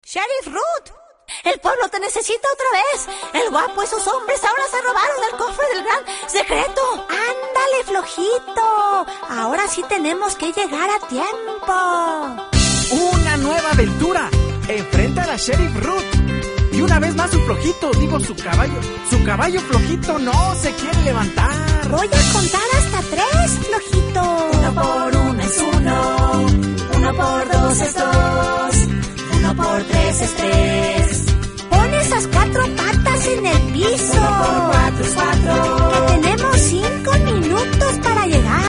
Sheriff Ruth, el pueblo te necesita otra vez. El guapo y sus hombres ahora se robaron el cofre del gran secreto. Ándale, flojito. Ahora sí tenemos que llegar a tiempo. Una nueva aventura. Enfrenta a la Sheriff Ruth. Y una vez más su flojito, su caballo flojito no se quiere levantar. Voy a contar hasta 3, flojito. 1 por 1 es 1, 1 por 2 es 2.